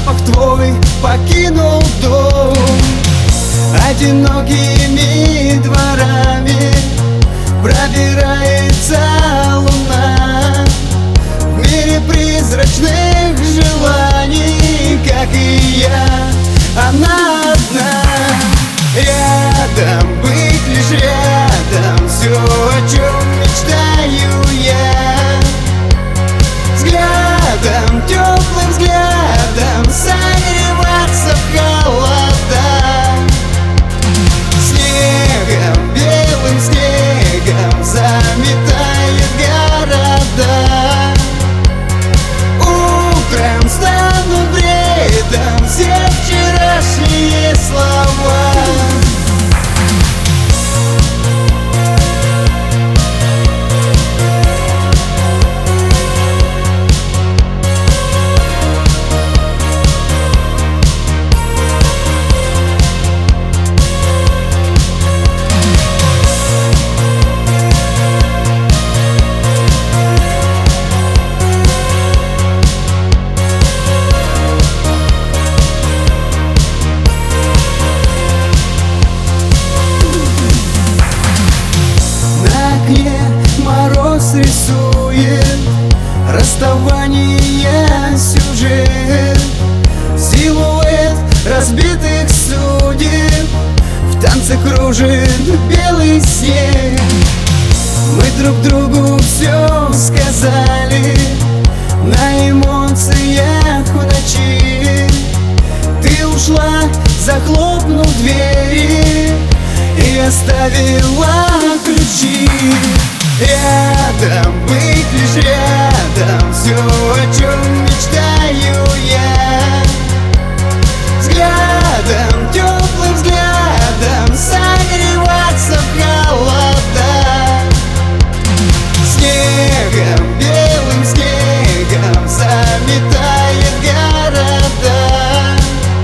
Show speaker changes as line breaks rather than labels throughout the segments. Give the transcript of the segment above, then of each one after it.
запах твой покинул дом. Одинокими дворами пробирается луна. В мире призрачных желаний, как и я, она одна. Рядом, быть лишь рядом, все, о чем мечтаю я. Взглядом, теплым взглядом согреваться в холода. Снегом, белым снегом заметает города. Утром станут бредом все вчерашние слова. Мороз рисует расставание, сюжет, силуэт разбитых судеб. В танце кружит белый снег. Мы друг другу все сказали на эмоциях в ночи. Ты ушла, захлопнув двери, и оставила ключи. Рядом, быть лишь рядом, все, о чем мечтаю я. Взглядом, теплым взглядом согреваться в холода. Снегом, белым снегом заметает города.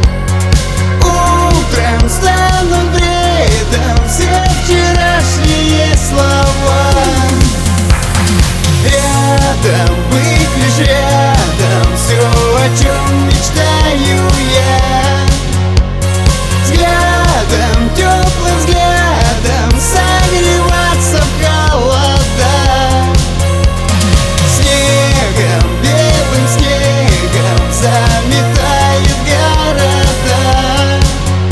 Утром станут бредом все вчерашние слова. Рядом, быть лишь рядом, все, о чем мечтаю я. Взглядом, теплым взглядом согреваться в холода. Снегом, белым снегом заметает города.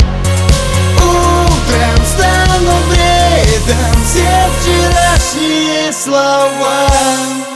Утром станут бредом все вчерашние слова.